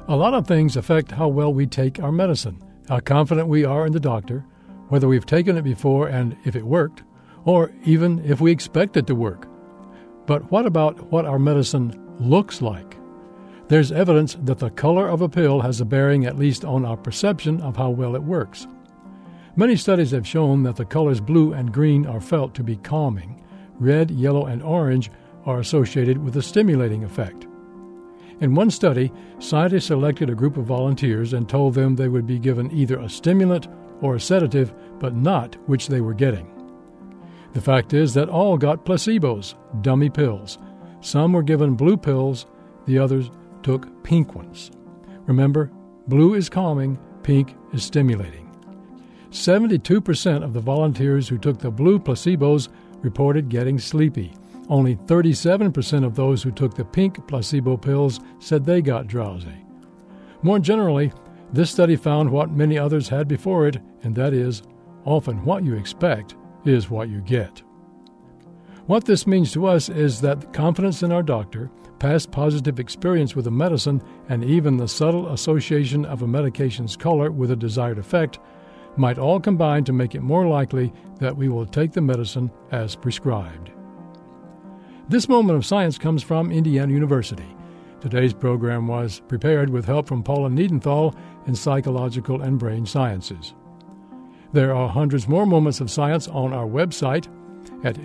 A lot of things affect how well we take our medicine, how confident we are in the doctor, whether we've taken it before and if it worked, or even if we expect it to work. But what about what our medicine looks like? There's evidence that the color of a pill has a bearing at least on our perception of how well it works. Many studies have shown that the colors blue and green are felt to be calming. Red, yellow, and orange are associated with a stimulating effect. In one study, scientists selected a group of volunteers and told them they would be given either a stimulant or a sedative, but not which they were getting. The fact is that all got placebos, dummy pills. Some were given blue pills, the others took pink ones. Remember, blue is calming, pink is stimulating. 72% of the volunteers who took the blue placebos reported getting sleepy. Only 37% of those who took the pink placebo pills said they got drowsy. More generally, this study found what many others had before it, and that is, often what you expect is what you get. What this means to us is that confidence in our doctor, past positive experience with a medicine, and even the subtle association of a medication's color with a desired effect might all combine to make it more likely that we will take the medicine as prescribed. This moment of science comes from Indiana University. Today's program was prepared with help from Paula Niedenthal in Psychological and Brain Sciences. There are hundreds more moments of science on our website at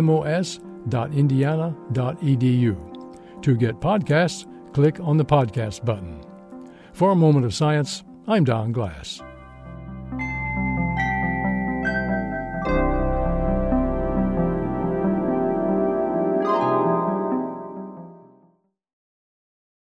amos.indiana.edu. To get podcasts, click on the podcast button. For a moment of science, I'm Don Glass.